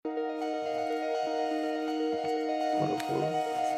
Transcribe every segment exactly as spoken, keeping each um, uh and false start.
What the fuck?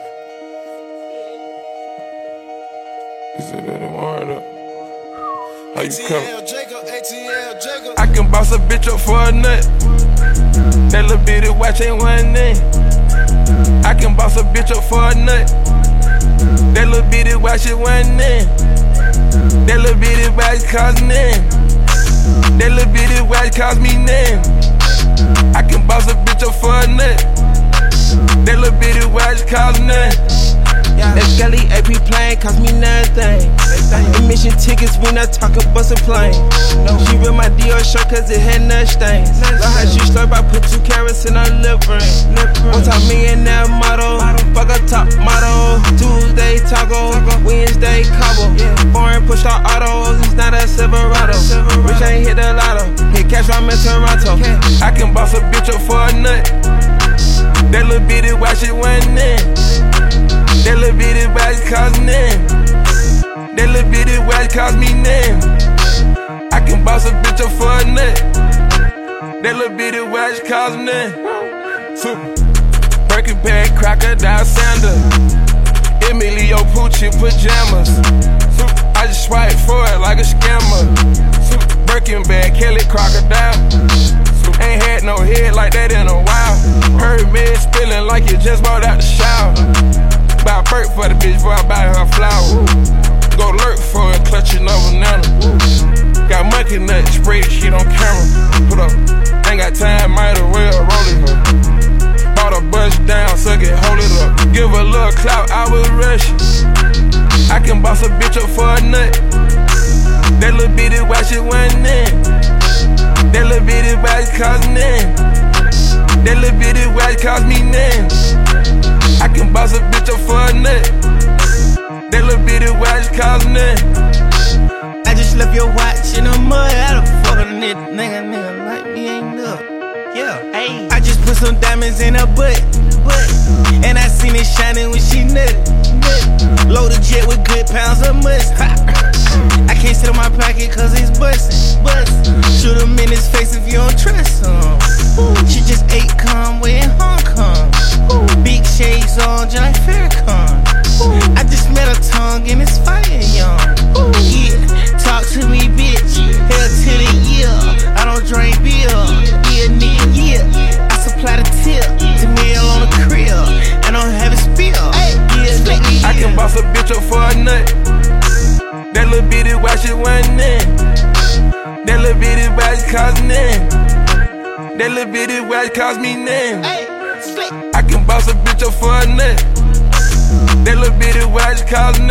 You said that in word up. How you coming? I can boss a bitch up for a nut. That little bitty watch ain't one name. I can boss a bitch up for a nut. That little bitty watch it one name. That little bitty watch cost name. That little bitty watch cost me name. I can boss a bitch up for a nut. That little bitty watch cost name. That Skelly A P plane cost me nothing. Admission tickets, we not talking bus and plane. She read my Dior shirt cause it had nut stains. Love how she slurp, I put two carrots in her lip ring. One time millionaire model, fuck a top model. Tuesday taco, Wednesday cobble. Foreign push our autos, it's not a Silverado. Rich ain't hit the lotto, hit cash I'm in Toronto. I can boss a bitch up for a nut. That little bitty watch it one in. That little bitty watch cost name. That little bitty watch cost me name. I can boss a bitch up for a nut. That little bitty watch cost name. Birkin bag, crocodile sandals. Emilio Pucci pajamas. I just swipe for it like a scammer. Birkin bag, Kelly crocodile. Ain't had no head like that in a while. Heard me spilling like you just bought out the shower. Buy a perk for the bitch before I buy her flower. Go lurk for it, clutching a banana. Got monkey nut, spray the shit on camera. Put up, ain't got time, might as well roll it up. Bought a bus down, suck it, hold it up. Give a little clout, I was rushing. I can boss a bitch up for a nut. That little bitty watch it one in. That little bitty watch cost name. That little bitty watch cost me name. I can boss a bitch up for a nut. That little bitty watch cost name. I just left your watch in the mud. How the fuck a nigga, nigga, nigga like me ain't up? Yeah, ayy. I just put some diamonds in her butt, butt. And I seen it shining when she nutted. Load a jet with good pounds of mustard. I can't sit on my pocket cause it's bustin', bustin'. Shoot him in his face if you don't trust him. She just ate Conway in Hong Kong. Big shades on, just like Farrakhan. I just met her tongue and it's fire young. Yeah, talk to me bitch, hell to the year. I don't drink beer, yeah nigga, yeah. I supply the tip, to meal on the crib, I don't have a spill. Yeah, nigga, yeah. I can boss a bitch up for a nut. That little bitty watch it one in. That little bitty watch cost name. That little bitty watch cost me name. I can boss a bitch up for a nut. That little bitty watch cost